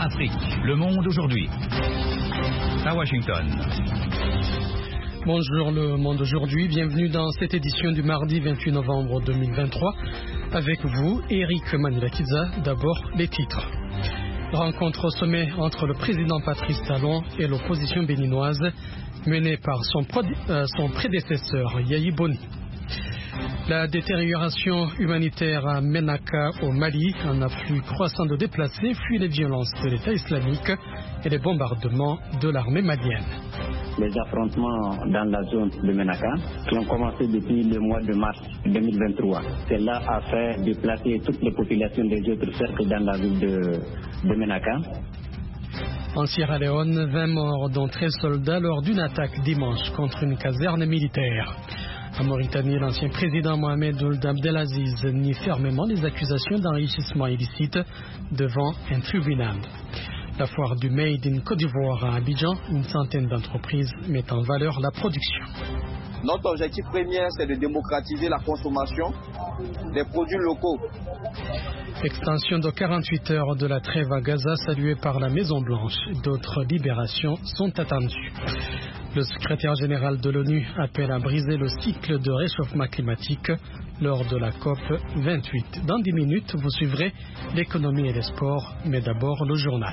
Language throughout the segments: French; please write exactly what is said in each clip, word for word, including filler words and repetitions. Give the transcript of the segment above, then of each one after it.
Afrique, le monde aujourd'hui. À Washington. Bonjour le monde aujourd'hui, bienvenue dans cette édition du mardi vingt-huit novembre deux mille vingt-trois. Avec vous, Eric Manulakiza. D'abord, les titres. Rencontre au sommet entre le président Patrice Talon et l'opposition béninoise, menée par son, euh, son prédécesseur Yayi Boni. La détérioration humanitaire à Ménaka au Mali, un afflux croissant de déplacés fuit les violences de l'État islamique et les bombardements de l'armée malienne. Les affrontements dans la zone de Ménaka qui ont commencé depuis le mois de mars deux mille vingt-trois. Cela a fait déplacer toutes les populations des autres cercles dans la ville de, de Ménaka. En Sierra Leone, vingt morts dont treize soldats lors d'une attaque dimanche contre une caserne militaire. En Mauritanie, l'ancien président Mohamed Ould Abdelaziz nie fermement les accusations d'enrichissement illicite devant un tribunal. La foire du Made in Côte d'Ivoire à Abidjan, une centaine d'entreprises mettent en valeur la production. Notre objectif premier, c'est de démocratiser la consommation des produits locaux. Extension de quarante-huit heures de la trêve à Gaza saluée par la Maison-Blanche. D'autres libérations sont attendues. Le secrétaire général de l'ONU appelle à briser le cycle de réchauffement climatique lors de la COP vingt-huit. Dans dix minutes, vous suivrez l'économie et les sports, mais d'abord le journal.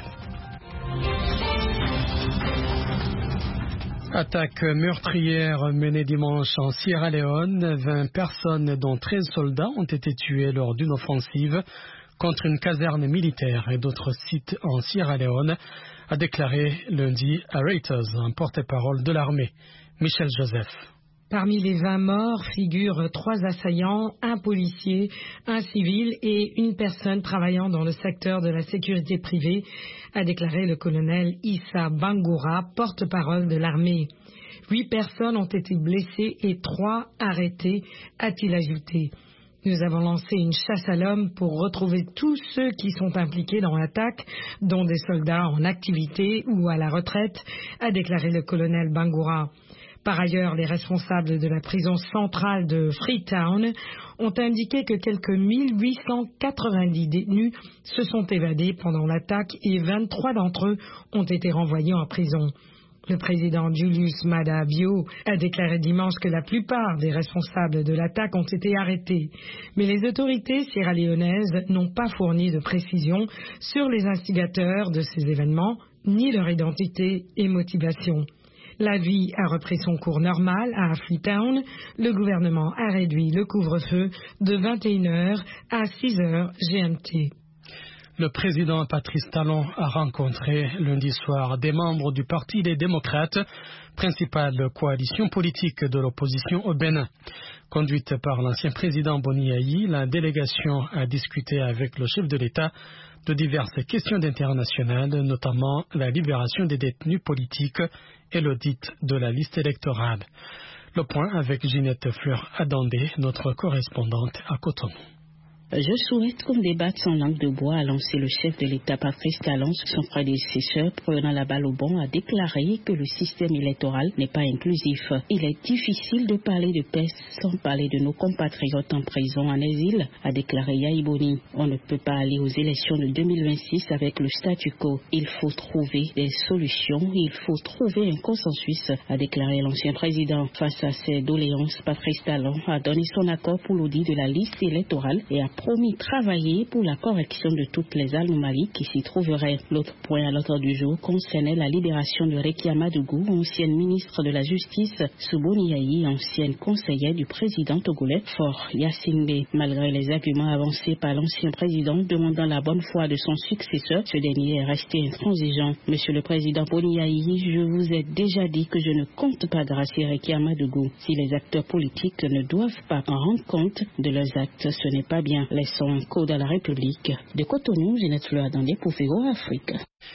Attaque meurtrière menée dimanche en Sierra Leone. vingt personnes, dont treize soldats, ont été tués lors d'une offensive contre une caserne militaire et d'autres sites en Sierra Leone, a déclaré lundi à Reuters, un porte-parole de l'armée. Michel Joseph. Parmi les vingt morts figurent trois assaillants, un policier, un civil et une personne travaillant dans le secteur de la sécurité privée, a déclaré le colonel Issa Bangoura, porte-parole de l'armée. Huit personnes ont été blessées et trois arrêtées, a-t-il ajouté. Nous avons lancé une chasse à l'homme pour retrouver tous ceux qui sont impliqués dans l'attaque, dont des soldats en activité ou à la retraite, a déclaré le colonel Bangoura. Par ailleurs, les responsables de la prison centrale de Freetown ont indiqué que quelques mille huit cent quatre-vingt-dix détenus se sont évadés pendant l'attaque et vingt-trois d'entre eux ont été renvoyés en prison. Le président Julius Maada Bio a déclaré dimanche que la plupart des responsables de l'attaque ont été arrêtés. Mais les autorités sierra-léonaises n'ont pas fourni de précisions sur les instigateurs de ces événements, ni leur identité et motivation. La vie a repris son cours normal à Freetown. Le gouvernement a réduit le couvre-feu de vingt et une heures à six heures G M T. Le président Patrice Talon a rencontré lundi soir des membres du Parti des démocrates, principale coalition politique de l'opposition au Bénin. Conduite par l'ancien président Boni Yayi, la délégation a discuté avec le chef de l'État de diverses questions internationales, notamment la libération des détenus politiques et l'audit de la liste électorale. Le point avec Ginette Fleur-Adandé, notre correspondante à Cotonou. Je souhaite qu'on débatte sans langue de bois, a lancé le chef de l'État Patrice Talon. Son prédécesseur, prenant la balle au bon, a déclaré que le système électoral n'est pas inclusif. Il est difficile de parler de paix sans parler de nos compatriotes en prison, en exil, a déclaré Yayi Boni. On ne peut pas aller aux élections de deux mille vingt-six avec le statu quo. Il faut trouver des solutions, il faut trouver un consensus, a déclaré l'ancien président. Face à ces doléances, Patrice Talon a donné son accord pour l'audit de la liste électorale et a promis travailler pour la correction de toutes les anomalies qui s'y trouveraient. L'autre point à l'ordre du jour concernait la libération de Rekia Madougou, ancienne ministre de la Justice, sous Boni Yayi, ancienne conseillère du président togolais Faure Gnassingbé. Malgré les arguments avancés par l'ancien président demandant la bonne foi de son successeur, ce dernier est resté intransigeant. Monsieur le président Boni Yayi, je vous ai déjà dit que je ne compte pas gracier Rekia Madougou. Si les acteurs politiques ne doivent pas en rendre compte de leurs actes, ce n'est pas bien. Laissons un code à la République. De Cotonou, Ginette Fleur-Adandé pour V O Afrique.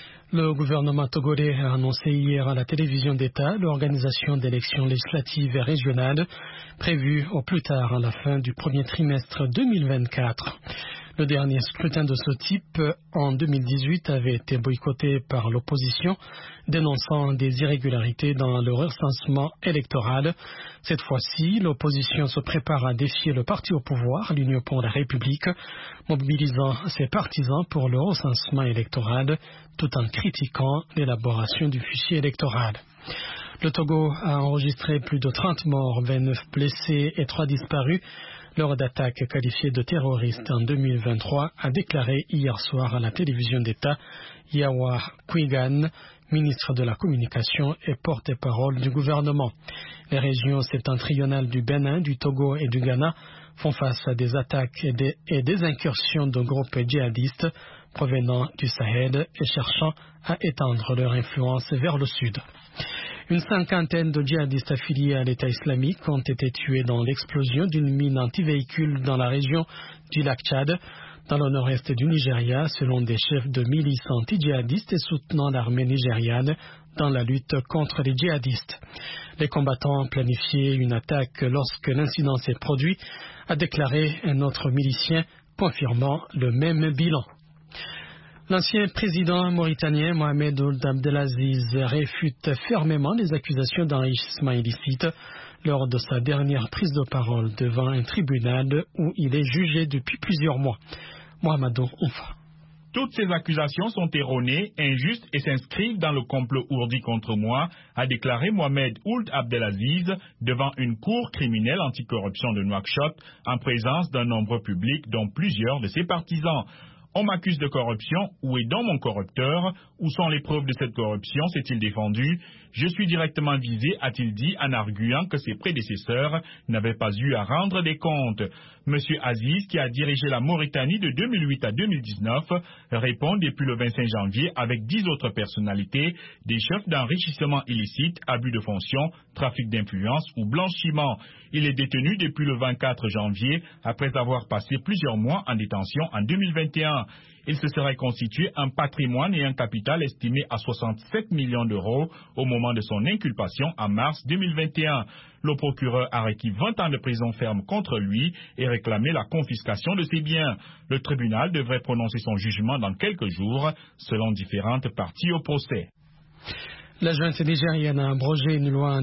Le gouvernement togolais a annoncé hier à la télévision d'État l'organisation d'élections législatives et régionales prévues au plus tard à la fin du premier trimestre deux mille vingt-quatre. Le dernier scrutin de ce type, en deux mille dix-huit, avait été boycotté par l'opposition, dénonçant des irrégularités dans le recensement électoral. Cette fois-ci, l'opposition se prépare à défier le parti au pouvoir, l'Union pour la République, mobilisant ses partisans pour le recensement électoral, tout en critiquant l'élaboration du fichier électoral. Le Togo a enregistré plus de trente morts, vingt-neuf blessés et trois disparus lors d'attaques qualifiées de terroristes en deux mille vingt-trois, a déclaré hier soir à la télévision d'État Yawa Kwigan, ministre de la Communication et porte-parole du gouvernement. Les régions septentrionales du Bénin, du Togo et du Ghana font face à des attaques et des, et des incursions de groupes djihadistes provenant du Sahel et cherchant à étendre leur influence vers le sud. Une cinquantaine de djihadistes affiliés à l'État islamique ont été tués dans l'explosion d'une mine anti-véhicule dans la région du lac Tchad, dans le nord-est du Nigeria, selon des chefs de milices anti-djihadistes et soutenant l'armée nigériane dans la lutte contre les djihadistes. Les combattants planifiaient une attaque lorsque l'incident s'est produit, a déclaré un autre milicien, confirmant le même bilan. L'ancien président mauritanien Mohamed Ould Abdelaziz réfute fermement les accusations d'enrichissement illicite lors de sa dernière prise de parole devant un tribunal où il est jugé depuis plusieurs mois. Mohamedou Oumfa. Toutes ces accusations sont erronées, injustes et s'inscrivent dans le complot ourdi contre moi, a déclaré Mohamed Ould Abdelaziz devant une cour criminelle anticorruption de Nouakchott en présence d'un nombre public dont plusieurs de ses partisans. On m'accuse de corruption, où est donc mon corrupteur? Où sont les preuves de cette corruption? S'est-il défendu? Je suis directement visé, a-t-il dit, en arguant que ses prédécesseurs n'avaient pas eu à rendre des comptes. Monsieur Aziz, qui a dirigé la Mauritanie de deux mille huit à deux mille dix-neuf, répond depuis le vingt-cinq janvier avec dix autres personnalités, des chefs d'enrichissement illicite, abus de fonction, trafic d'influence ou blanchiment. Il est détenu depuis le vingt-quatre janvier, après avoir passé plusieurs mois en détention en deux mille vingt et un. Il se serait constitué un patrimoine et un capital estimé à soixante-sept millions d'euros au moment de son inculpation en mars deux mille vingt et un. Le procureur a requis vingt ans de prison ferme contre lui et réclamé la confiscation de ses biens. Le tribunal devrait prononcer son jugement dans quelques jours, selon différentes parties au procès. La junte nigérienne a abrogé une loi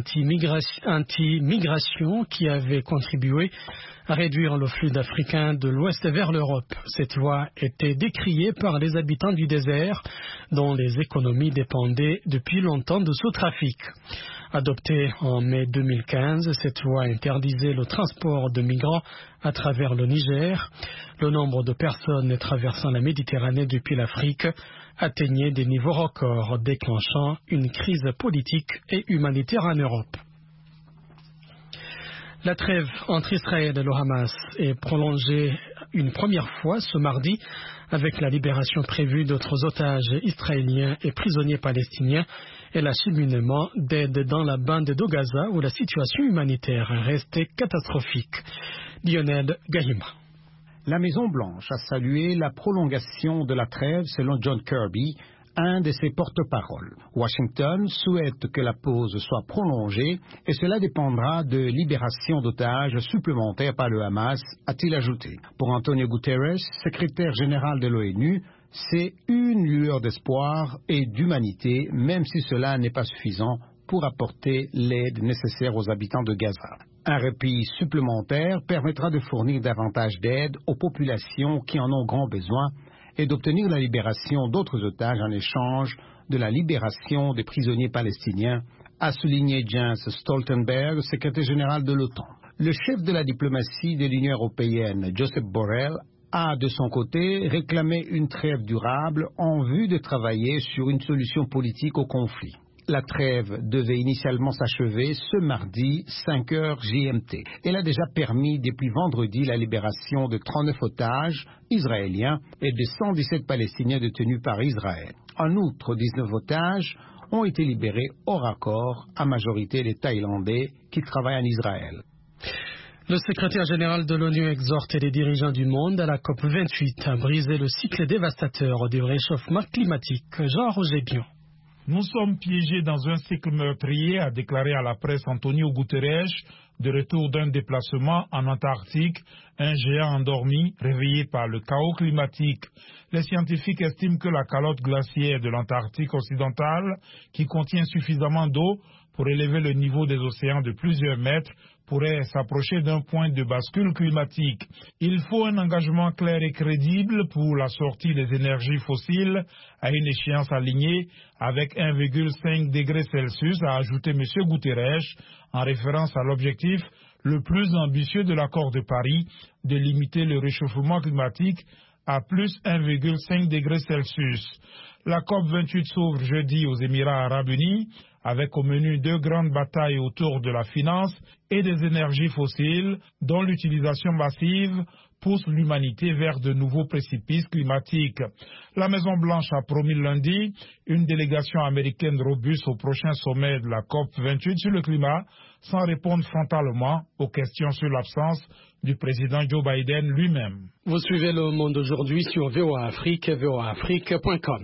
anti-migration qui avait contribué à réduire le flux d'Africains de l'Ouest vers l'Europe. Cette loi était décriée par les habitants du désert, dont les économies dépendaient depuis longtemps de ce trafic. Adoptée en mai deux mille quinze, cette loi interdisait le transport de migrants à travers le Niger. Le nombre de personnes traversant la Méditerranée depuis l'Afrique atteignait des niveaux records, déclenchant une crise politique et humanitaire en Europe. La trêve entre Israël et le Hamas est prolongée une première fois ce mardi avec la libération prévue d'autres otages israéliens et prisonniers palestiniens et l'acheminement d'aide dans la bande de Gaza où la situation humanitaire restait catastrophique. Lionel Gahima. La Maison-Blanche a salué la prolongation de la trêve selon John Kirby, un de ses porte-paroles. Washington souhaite que la pause soit prolongée et cela dépendra de libération d'otages supplémentaires par le Hamas, a-t-il ajouté. Pour Antonio Guterres, secrétaire général de l'ONU, c'est une lueur d'espoir et d'humanité, même si cela n'est pas suffisant pour apporter l'aide nécessaire aux habitants de Gaza. Un répit supplémentaire permettra de fournir davantage d'aide aux populations qui en ont grand besoin et d'obtenir la libération d'autres otages en échange de la libération des prisonniers palestiniens, a souligné Jens Stoltenberg, secrétaire général de l'OTAN. Le chef de la diplomatie de l'Union européenne, Josep Borrell, a de son côté réclamé une trêve durable en vue de travailler sur une solution politique au conflit. La trêve devait initialement s'achever ce mardi, cinq heures G M T. Elle a déjà permis depuis vendredi la libération de trente-neuf otages israéliens et de cent dix-sept Palestiniens détenus par Israël. En outre, dix-neuf otages ont été libérés hors accord, à majorité des Thaïlandais qui travaillent en Israël. Le secrétaire général de l'ONU exhorte les dirigeants du monde à la COP vingt-huit à briser le cycle dévastateur du réchauffement climatique. Jean-Roger Bion. Nous sommes piégés dans un cycle meurtrier, a déclaré à la presse Antonio Guterres, de retour d'un déplacement en Antarctique, un géant endormi, réveillé par le chaos climatique. Les scientifiques estiment que la calotte glaciaire de l'Antarctique occidentale, qui contient suffisamment d'eau pour élever le niveau des océans de plusieurs mètres, pourrait s'approcher d'un point de bascule climatique. Il faut un engagement clair et crédible pour la sortie des énergies fossiles à une échéance alignée avec un virgule cinq degrés Celsius, a ajouté M. Guterres, en référence à l'objectif le plus ambitieux de l'accord de Paris de limiter le réchauffement climatique à plus un virgule cinq degrés Celsius. La COP vingt-huit s'ouvre jeudi aux Émirats arabes unis, avec au menu deux grandes batailles autour de la finance et des énergies fossiles, dont l'utilisation massive pousse l'humanité vers de nouveaux précipices climatiques. La Maison-Blanche a promis lundi une délégation américaine robuste au prochain sommet de la COP vingt-huit sur le climat, sans répondre frontalement aux questions sur l'absence du président Joe Biden lui-même. Vous suivez Le Monde aujourd'hui sur V O A Afrique, v o a afrique point com.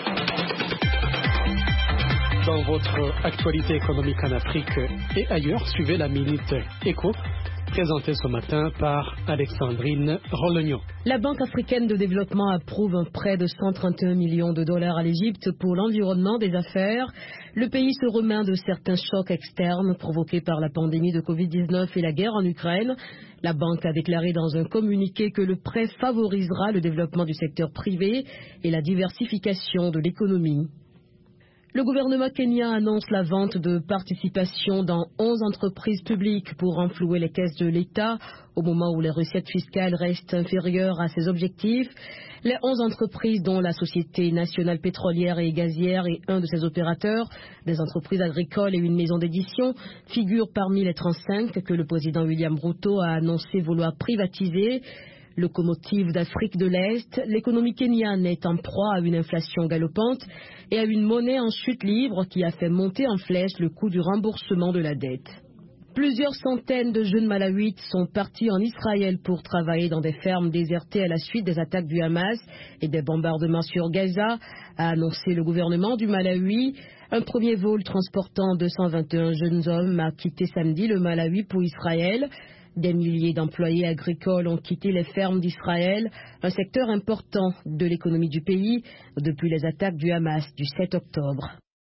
Dans votre actualité économique en Afrique et ailleurs, suivez la Minute Éco, présentée ce matin par Alexandrine Rolognon. La Banque africaine de développement approuve un prêt de cent trente et un millions de dollars à l'Égypte pour l'environnement des affaires. Le pays se remet de certains chocs externes provoqués par la pandémie de covid dix-neuf et la guerre en Ukraine. La banque a déclaré dans un communiqué que le prêt favorisera le développement du secteur privé et la diversification de l'économie. Le gouvernement kenyan annonce la vente de participations dans onze entreprises publiques pour renflouer les caisses de l'État au moment où les recettes fiscales restent inférieures à ses objectifs. Les onze entreprises, dont la Société nationale pétrolière et gazière et un de ses opérateurs, des entreprises agricoles et une maison d'édition, figurent parmi les trente-cinq que le président William Ruto a annoncé vouloir privatiser. Locomotive d'Afrique de l'Est, l'économie kenyane est en proie à une inflation galopante et à une monnaie en chute libre qui a fait monter en flèche le coût du remboursement de la dette. Plusieurs centaines de jeunes Malawites sont partis en Israël pour travailler dans des fermes désertées à la suite des attaques du Hamas et des bombardements sur Gaza, a annoncé le gouvernement du Malawi. Un premier vol transportant deux cent vingt et un jeunes hommes a quitté samedi le Malawi pour Israël. Des milliers d'employés agricoles ont quitté les fermes d'Israël, un secteur important de l'économie du pays, depuis les attaques du Hamas du sept octobre.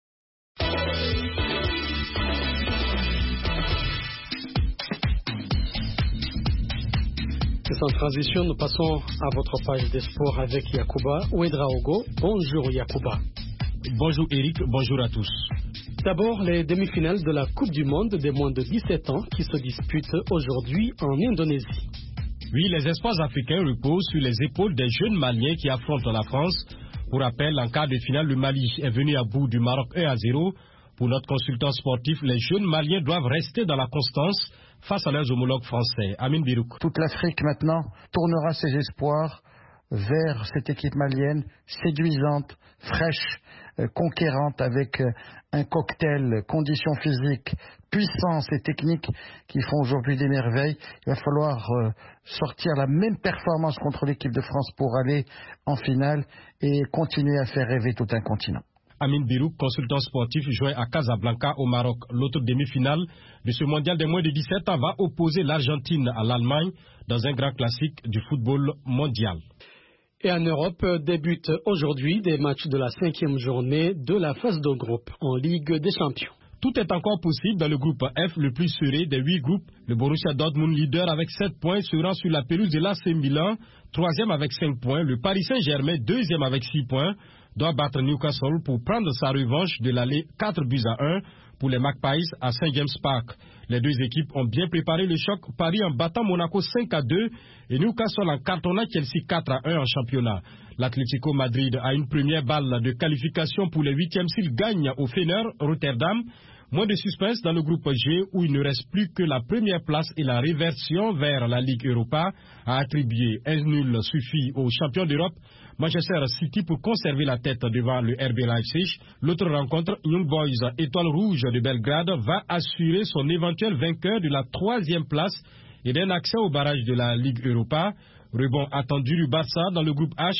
Sans transition, nous passons à votre page des sports avec Yacouba Ouedraogo. Bonjour Yacouba. Bonjour Eric, bonjour à tous. D'abord, les demi-finales de la Coupe du Monde des moins de dix-sept ans qui se disputent aujourd'hui en Indonésie. Oui, les espoirs africains reposent sur les épaules des jeunes Maliens qui affrontent la France. Pour rappel, en quart de finale, le Mali est venu à bout du Maroc un à zéro. Pour notre consultant sportif, les jeunes Maliens doivent rester dans la constance face à leurs homologues français. Amin Birouk. Toute l'Afrique maintenant tournera ses espoirs vers cette équipe malienne séduisante, fraîche, euh, conquérante, avec euh, un cocktail conditions physiques, puissance et technique qui font aujourd'hui des merveilles. Il va falloir euh, sortir la même performance contre l'équipe de France pour aller en finale et continuer à faire rêver tout un continent. Amin Birouk, consultant sportif, jouait à Casablanca au Maroc. L'autre demi-finale de ce mondial des moins de dix-sept ans va opposer l'Argentine à l'Allemagne dans un grand classique du football mondial. Et en Europe, débutent aujourd'hui des matchs de la cinquième journée de la phase de groupe en Ligue des Champions. Tout est encore possible dans le groupe F, le plus serré des huit groupes. Le Borussia Dortmund, leader avec sept points, se rend sur la pelouse de l'A C Milan, troisième avec cinq points. Le Paris Saint-Germain, deuxième avec six points, doit battre Newcastle pour prendre sa revanche de l'aller quatre buts à un pour les Magpies à Saint James Park. Les deux équipes ont bien préparé le choc, Paris en battant Monaco cinq à deux et Newcastle en cartonnant Chelsea quatre à un en championnat. L'Atlético Madrid a une première balle de qualification pour les huitièmes s'il gagne au Feyenoord Rotterdam. Moins de suspense dans le groupe G où il ne reste plus que la première place et la réversion vers la Ligue Europa. À attribuer un nul suffit aux champions d'Europe. Manchester City pour conserver la tête devant le R B Leipzig. L'autre rencontre, Young Boys, étoile rouge de Belgrade, va assurer son éventuel vainqueur de la troisième place et d'un accès au barrage de la Ligue Europa. Rebond attendu du Barça dans le groupe H.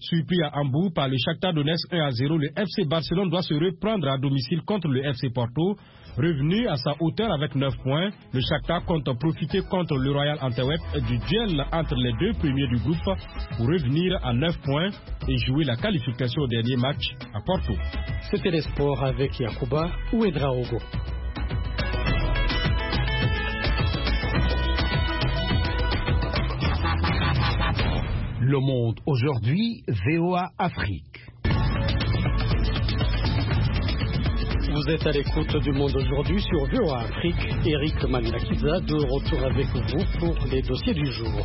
Surpris à Hambourg par le Shakhtar Donetsk un à zéro, le F C Barcelone doit se reprendre à domicile contre le F C Porto. Revenu à sa hauteur avec neuf points, le Shakhtar compte profiter contre le Royal Antwerp du duel entre les deux premiers du groupe pour revenir à neuf points et jouer la qualification au dernier match à Porto. C'était les sports avec Yacouba Ouedraogo. Le Monde aujourd'hui, V O A Afrique. Vous êtes à l'écoute du Monde aujourd'hui sur V O A Afrique. Eric Manilakiza de retour avec vous pour les dossiers du jour.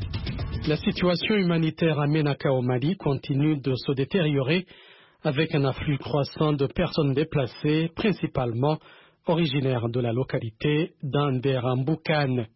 La situation humanitaire à Ménaka au Mali continue de se détériorer avec un afflux croissant de personnes déplacées, principalement originaires de la localité d'Anderamboukane.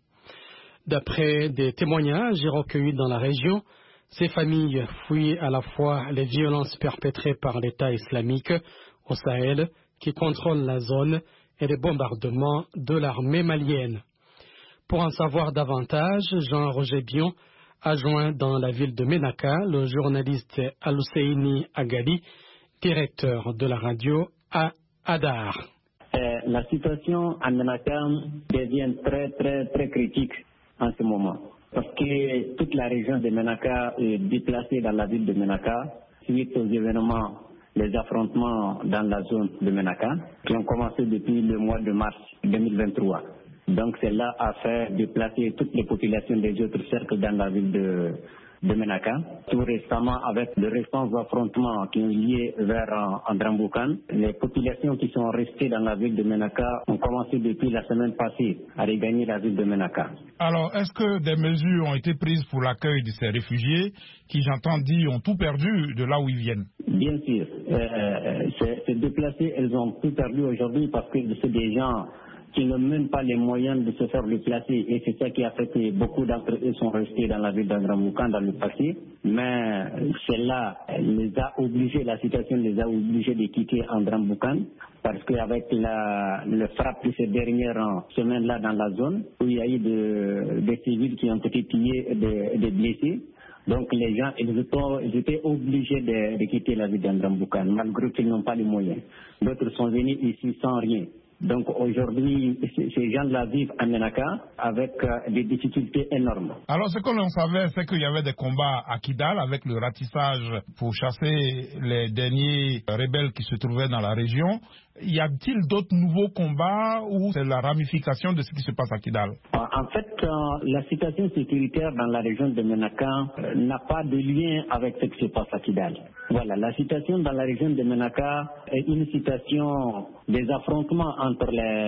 D'après des témoignages recueillis dans la région, ces familles fuient à la fois les violences perpétrées par l'État islamique au Sahel, qui contrôle la zone, et les bombardements de l'armée malienne. Pour en savoir davantage, Jean-Roger Bion a joint dans la ville de Ménaka le journaliste Alusseini Agali, directeur de la radio à Adar. Euh, la situation à Ménaka devient très très très critique en ce moment, parce que toute la région de Ménaka est déplacée dans la ville de Ménaka suite aux événements, les affrontements dans la zone de Ménaka qui ont commencé depuis le mois de mars deux mille vingt-trois. Donc cela a fait déplacer toutes les populations des autres cercles dans la ville de, de Ménaka. Tout récemment, avec les récents affrontements qui ont lié vers Andramboukan, les populations qui sont restées dans la ville de Ménaka ont commencé depuis la semaine passée à regagner la ville de Ménaka. Alors, est-ce que des mesures ont été prises pour l'accueil de ces réfugiés qui, j'entends dire, ont tout perdu de là où ils viennent? Bien sûr. Euh, ces, ces déplacés, elles ont tout perdu aujourd'hui parce que c'est des gens qui n'ont même pas les moyens de se faire déplacer. Et c'est ça qui a fait que beaucoup d'entre eux sont restés dans la ville d'Andramboukan dans le passé. Mais cela les a obligés, la situation les a obligés de quitter Andramboukan parce qu'avec la, le frappe de ces dernières semaines-là dans la zone, où il y a eu de, des civils qui ont été tués et des, des blessés, donc les gens ils étaient, ils étaient obligés de, de quitter la ville d'Andramboukan malgré qu'ils n'ont pas les moyens. D'autres sont venus ici sans rien. Donc aujourd'hui, ces gens-là vivent à Ménaka avec euh, des difficultés énormes. Alors ce que l'on savait, c'est qu'il y avait des combats à Kidal avec le ratissage pour chasser les derniers rebelles qui se trouvaient dans la région. Y a-t-il d'autres nouveaux combats ou c'est la ramification de ce qui se passe à Kidal? En fait, euh, la situation sécuritaire dans la région de Ménaka euh, n'a pas de lien avec ce qui se passe à Kidal. Voilà, la situation dans la région de Ménaka est une situation des affrontements entre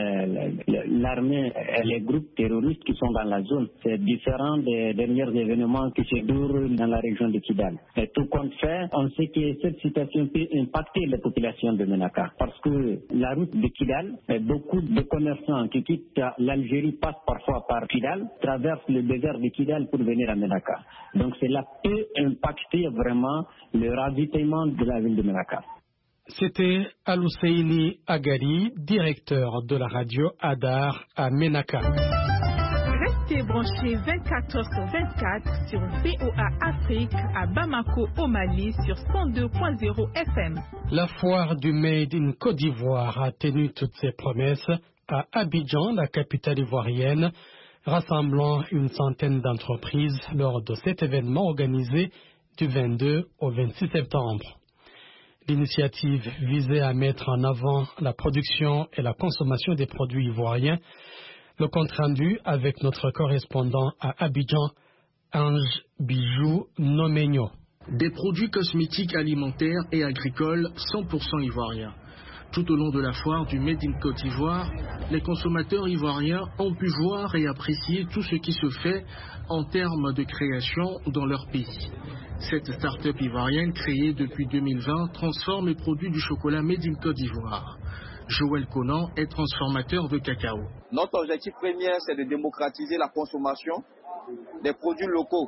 l'armée et les groupes terroristes qui sont dans la zone. C'est différent des derniers événements qui se déroulent dans la région de Kidal. Et tout compte fait, on sait que cette situation peut impacter les populations de Ménaka parce que la route de Kidal, beaucoup de commerçants qui quittent l'Algérie passent parfois par Kidal, traversent le désert de Kidal pour venir à Ménaka. Donc cela peut impacter vraiment le ravitaillement de la ville de Ménaka. C'était Alusseini Agali, directeur de la radio Adar à Ménaka. Restez branchés vingt-quatre heures sur vingt-quatre sur V O A Afrique à Bamako au Mali sur cent deux point zéro F M. La foire du Made in Côte d'Ivoire a tenu toutes ses promesses à Abidjan, la capitale ivoirienne, rassemblant une centaine d'entreprises lors de cet événement organisé du vingt-deux au vingt-six septembre. L'initiative visait à mettre en avant la production et la consommation des produits ivoiriens. Le compte rendu avec notre correspondant à Abidjan, Ange Bijou Nomenyo. Des produits cosmétiques, alimentaires et agricoles cent pour cent ivoiriens. Tout au long de la foire du Made in Côte d'Ivoire, les consommateurs ivoiriens ont pu voir et apprécier tout ce qui se fait en termes de création dans leur pays. Cette start-up ivoirienne créée depuis deux mille vingt transforme et produit du chocolat Made in Côte d'Ivoire. Joël Conan est transformateur de cacao. Notre objectif premier, c'est de démocratiser la consommation des produits locaux,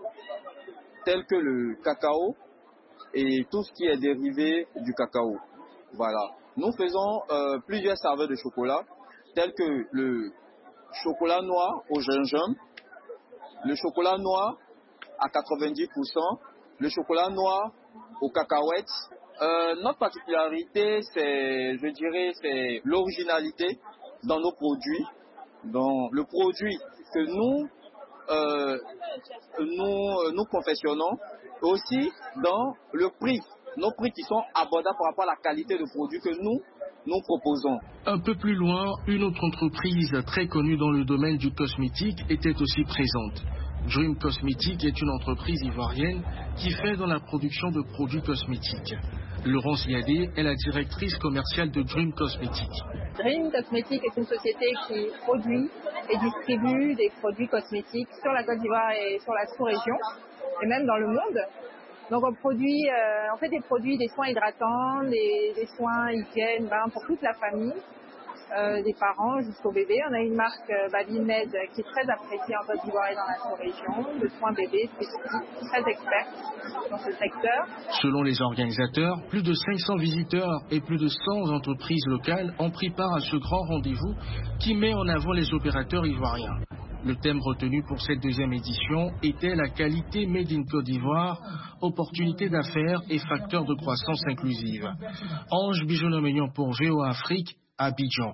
tels que le cacao et tout ce qui est dérivé du cacao. Voilà. Nous faisons euh, plusieurs saveurs de chocolat, tels que le chocolat noir au gingembre, le chocolat noir à quatre-vingt-dix pour cent, le chocolat noir aux cacahuètes. Euh, notre particularité, c'est, je dirais, c'est l'originalité dans nos produits, dans le produit que nous, euh, nous, nous confectionnons, et aussi dans le prix, nos prix qui sont abordables par rapport à la qualité de produit que nous, nous proposons. Un peu plus loin, une autre entreprise très connue dans le domaine du cosmétique était aussi présente. Dream Cosmétique est une entreprise ivoirienne qui fait dans la production de produits cosmétiques. Laurence Yadé est la directrice commerciale de Dream Cosmétique. Dream Cosmétique est une société qui produit et distribue des produits cosmétiques sur la Côte d'Ivoire et sur la sous-région, et même dans le monde. Donc on produit, euh, on fait des produits, des soins hydratants, des, des soins hygiène, bain pour toute la famille, euh, des parents jusqu'au bébé. On a une marque euh, Babymed qui est très appréciée en Côte d'Ivoire et dans la sous-région, de soins bébés spécifiques, très experte dans ce secteur. Selon les organisateurs, plus de cinq cents visiteurs et plus de cent entreprises locales ont pris part à ce grand rendez-vous qui met en avant les opérateurs ivoiriens. Le thème retenu pour cette deuxième édition était la qualité Made in Côte d'Ivoire, opportunités d'affaires et facteurs de croissance inclusive. Ange Bijonomignon pour V O A Afrique, Abidjan.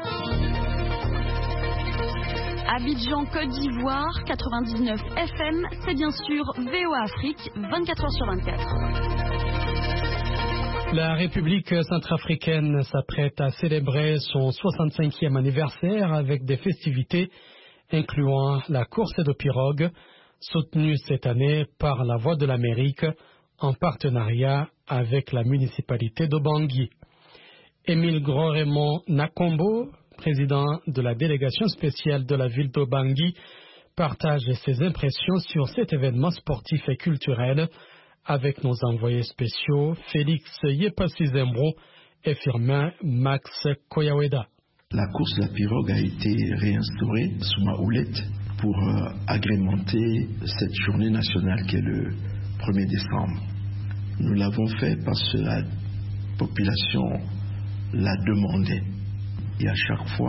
Abidjan, Côte d'Ivoire, quatre-vingt-dix-neuf F M, c'est bien sûr V O A Afrique, vingt-quatre heures sur vingt-quatre. La République centrafricaine s'apprête à célébrer son soixante-cinquième anniversaire avec des festivités incluant la course de pirogue, soutenue cette année par la Voix de l'Amérique en partenariat avec la municipalité de Bangui. Émile Gros-Raymond Nakombo, président de la délégation spéciale de la ville de Bangui, partage ses impressions sur cet événement sportif et culturel avec nos envoyés spéciaux Félix Yepassi-Zembro et Firmin Max Koyaweda. La course de la pirogue a été réinstaurée sous ma houlette pour euh, agrémenter cette journée nationale qui est le premier décembre. Nous l'avons fait parce que la population l'a demandé. Et à chaque fois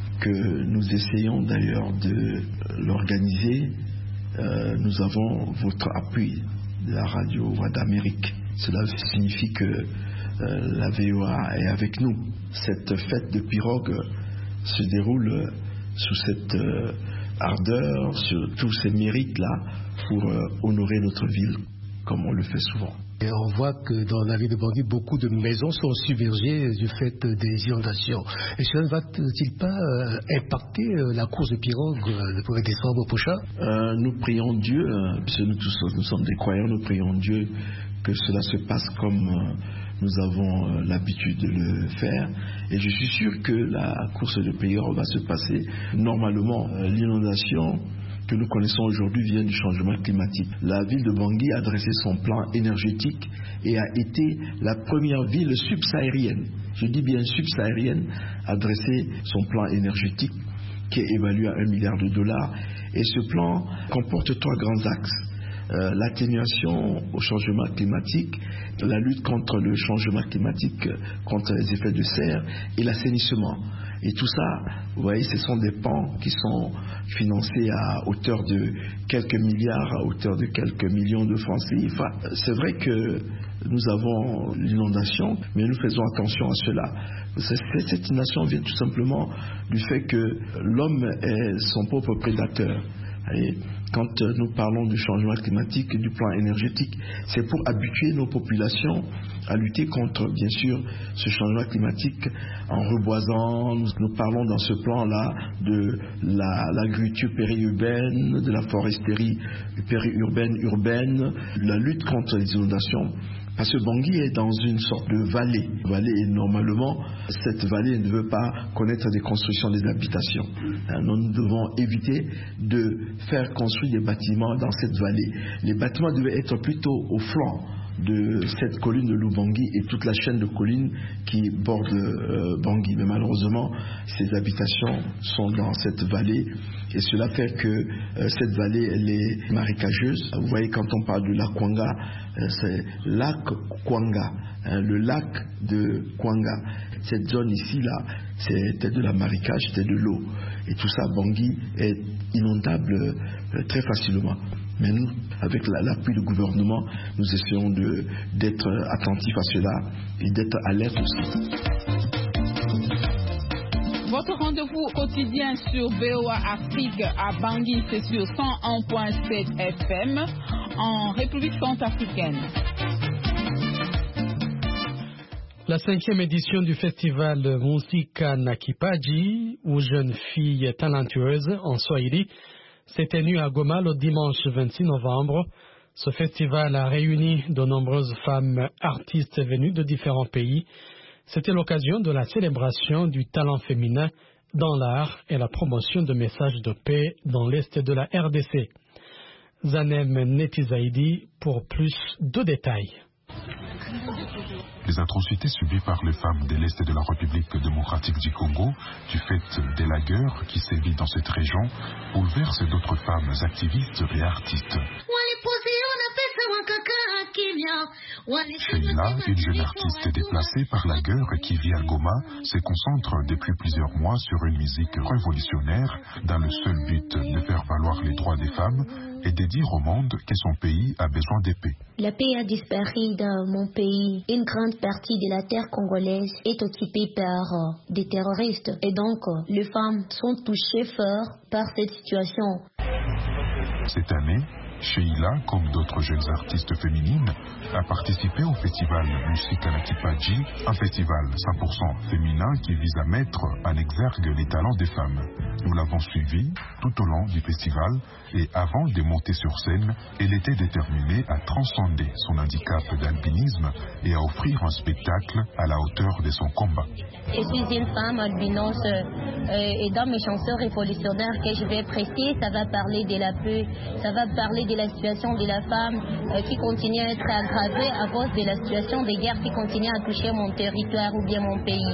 que nous essayons d'ailleurs de l'organiser, euh, nous avons votre appui de la radio Voix d'Amérique. Cela signifie que Euh, la V O A est avec nous. Cette fête de pirogue se déroule sous cette euh, ardeur, sur tous ces mérites-là, pour euh, honorer notre ville, comme on le fait souvent. Et on voit que dans la ville de Bangui, beaucoup de maisons sont submergées du fait des inondations. Et cela ne va-t-il pas euh, impacter euh, la course de pirogue euh, le premier décembre prochain? euh, Nous prions Dieu, euh, puisque nous tous nous sommes des croyants, nous prions Dieu que cela se passe comme euh, nous avons euh, l'habitude de le faire. Et je suis sûr que la course de pirogue va se passer normalement. Euh, l'inondation que nous connaissons aujourd'hui vient du changement climatique. La ville de Bangui a dressé son plan énergétique et a été la première ville subsaharienne, je dis bien subsaharienne, à dresser son plan énergétique qui est évalué à un milliard de dollars. Et ce plan comporte trois grands axes. Euh, l'atténuation au changement climatique, la lutte contre le changement climatique, contre les effets de serre et l'assainissement. Et tout ça, vous voyez, ce sont des pans qui sont financés à hauteur de quelques milliards, à hauteur de quelques millions de francs C F A. C'est vrai que nous avons l'inondation, mais nous faisons attention à cela. Cette inondation vient tout simplement du fait que l'homme est son propre prédateur. Et quand nous parlons du changement climatique et du plan énergétique, c'est pour habituer nos populations à lutter contre, bien sûr, ce changement climatique en reboisant. Nous, nous parlons dans ce plan-là de la, l'agriculture périurbaine, de la foresterie périurbaine, urbaine, la lutte contre les inondations. Parce que Bangui est dans une sorte de vallée. Vallée et normalement, cette vallée ne veut pas connaître des constructions des habitations. Nous devons éviter de faire construire des bâtiments dans cette vallée. Les bâtiments devaient être plutôt au flanc de cette colline de Lubangui et toute la chaîne de collines qui borde euh, Bangui. Mais malheureusement, ces habitations sont dans cette vallée et cela fait que euh, cette vallée, elle est marécageuse. Vous voyez, quand on parle de lac Kwanga, euh, c'est lac Kwanga, hein, le lac de Kwanga. Cette zone ici, là, c'était de la marécage, c'était de l'eau. Et tout ça, Bangui est inondable euh, très facilement. Mais nous, avec l'appui du gouvernement, nous essayons de, d'être attentifs à cela et d'être alertes aussi. Votre rendez-vous quotidien sur V O A Afrique à Bangui, c'est sur cent un virgule sept F M en République centrafricaine. La cinquième édition du festival Musika na Kipaji, ou Jeunes filles talentueuses en Swahili, s'est tenue à Goma le dimanche vingt-six novembre. Ce festival a réuni de nombreuses femmes artistes venues de différents pays. C'était l'occasion de la célébration du talent féminin dans l'art et la promotion de messages de paix dans l'est de la R D C. Zanem Netizaidi pour plus de détails. Les atrocités subies par les femmes de l'Est de la République démocratique du Congo, du fait des lagueurs qui sévit dans cette région, bouleversent d'autres femmes activistes et artistes. Sheila, une jeune artiste déplacée par la guerre qui vit à Goma, se concentre depuis plusieurs mois sur une musique révolutionnaire dans le seul but de faire valoir les droits des femmes et de dire au monde que son pays a besoin de paix. La paix a disparu dans mon pays. Une grande partie de la terre congolaise est occupée par euh, des terroristes. Et donc, euh, les femmes sont touchées fort par cette situation. Cette année, Sheila, comme d'autres jeunes artistes féminines, a participé au festival Musika na Kipaji, un festival cent pour cent féminin qui vise à mettre en exergue les talents des femmes. Nous l'avons suivi tout au long du festival et avant de monter sur scène, elle était déterminée à transcender son handicap d'albinisme et à offrir un spectacle à la hauteur de son combat. Je suis une femme albinos euh, et dans mes chansons révolutionnaires que je vais prêter, ça va parler de la paix, ça va parler de la situation de la femme euh, qui continue à être aggravée à cause de la situation des guerres qui continue à toucher mon territoire ou bien mon pays.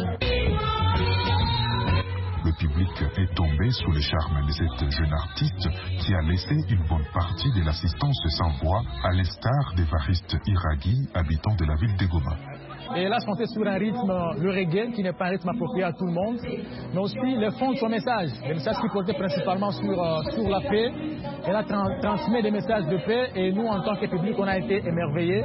Le public est tombé sous le charme de cette jeune artiste qui a laissé une bonne partie de l'assistance sans voix à l'instar d'Evariste Iraghi, habitant de la ville de Goma. Et elle a chanté sur un rythme, le reggae, qui n'est pas un rythme approprié à tout le monde, mais aussi le fond de son message, le message qui portait principalement sur, euh, sur la paix. Elle a tra- transmis des messages de paix et nous, en tant que public, on a été émerveillés.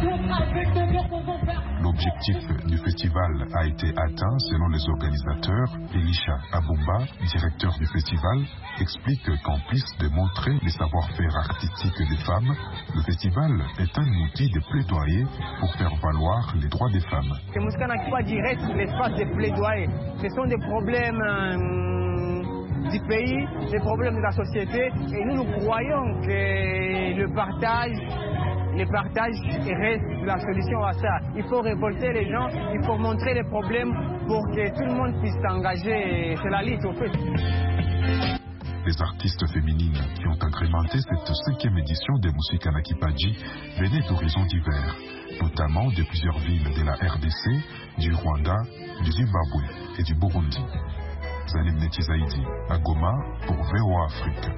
L'objectif du festival a été atteint selon les organisateurs. Elisha Abumba, directeur du festival, explique qu'en plus de montrer les savoir-faire artistiques des femmes, le festival est un outil de plaidoyer pour faire valoir les droits des femmes. Que Musika na Kipaji reste l'espace de plaidoyer. Ce sont des problèmes euh, du pays, des problèmes de la société, et nous nous croyons que le partage Le partage reste la solution à ça. Il faut révolter les gens, il faut montrer les problèmes pour que tout le monde puisse s'engager. C'est la lutte au fait. Les artistes féminines qui ont agrémenté cette cinquième édition de Musika na Kipaji venaient d'horizons divers, notamment de plusieurs villes de la R D C, du Rwanda, du Zimbabwe et du Burundi. Zanem Netizaidi, à Goma, pour V O A Afrique.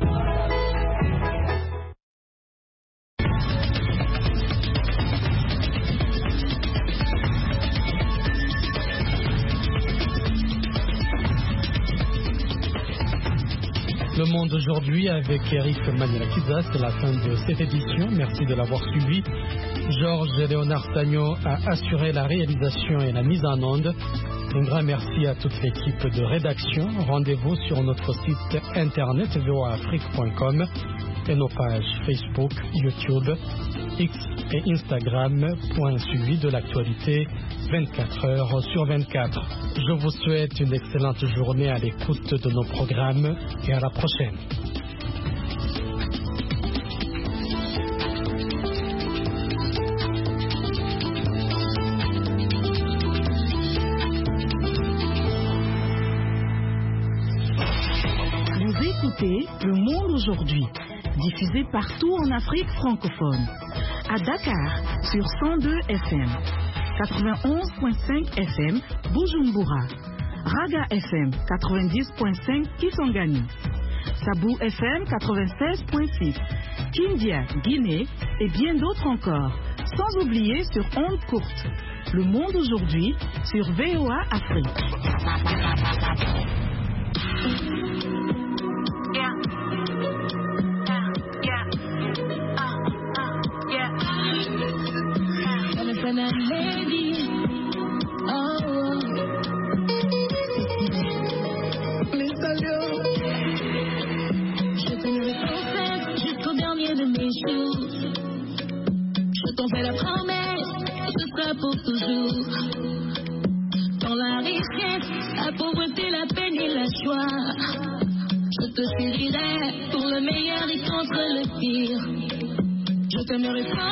Le Monde aujourd'hui avec Eric Manilakiza, c'est la fin de cette édition. Merci de l'avoir suivi. Georges et Léonard Sagno a assuré la réalisation et la mise en onde. Un grand merci à toute l'équipe de rédaction. Rendez-vous sur notre site internet v o a afrique point com et nos pages Facebook, YouTube, X et Instagram pour un suivi de l'actualité vingt-quatre heures sur vingt-quatre. Je vous souhaite une excellente journée à l'écoute de nos programmes et à la prochaine. Vous écoutez Le Monde aujourd'hui, diffusé partout en Afrique francophone. À Dakar, sur cent deux F M, quatre-vingt-onze virgule cinq F M, Bujumbura, Raga F M, quatre-vingt-dix virgule cinq Kisangani, Sabou F M, quatre-vingt-seize virgule six, Kindia, Guinée et bien d'autres encore, sans oublier sur ondes courtes. Le Monde aujourd'hui sur V O A Afrique. Yeah. Yeah. Yeah. fait la promesse, ce sera pour toujours. Dans la richesse, la pauvreté, la peine et la joie, je te chérirai pour le meilleur et contre le pire. Je t'aimerai fort.